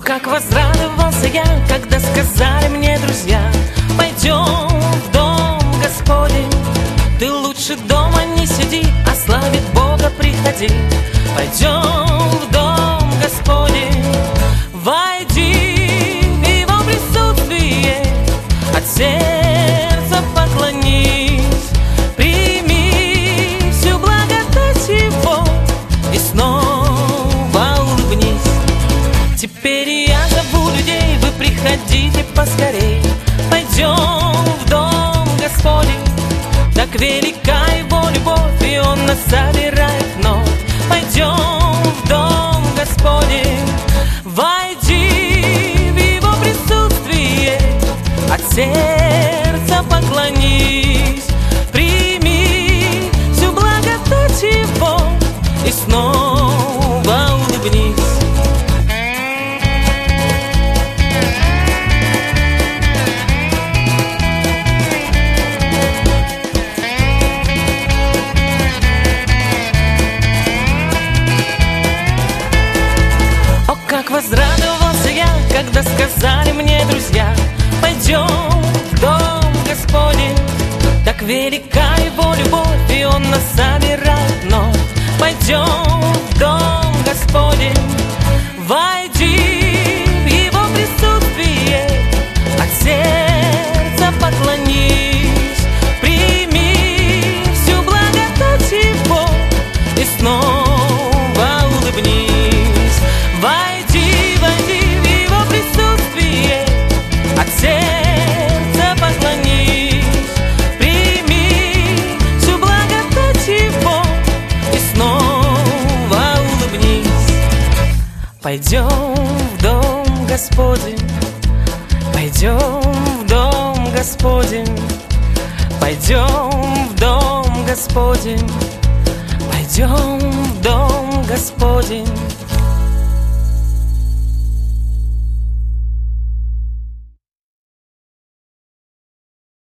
как возрадовался я, когда сказали мне друзья: пойдем в дом Господень. Ты лучше дома не сиди, а славить Бога приходи. Пойдем в дом Господень. Войди в Его присутствие, от сердца поклонись, прими всю благодать Его и снова улыбнись. Теперь я зову людей, вы приходите поскорей. Пойдем в дом Господень. Так велика Его любовь, и Он нас собирает вновь. Пойдем в дом Господень. Войди в Его присутствие, от сердца поклонись, прими всю благодать Его и снова улыбнись. Как возрадовался я, когда сказали мне друзья: пойдем в дом Господень. Так велика Его любовь, и Он нас собирает вновь. Пойдем в дом Господень. Войди в Его присутствие, от сердца поклонись, прими всю благодать Его и снова улыбнись. Войди в Его присутствие, от сердца поклонись, прими всю благодать Его и снова улыбнись. Пойдем в дом Господень, пойдем в дом Господень, пойдем в дом Господень, пойдем в дом Господень.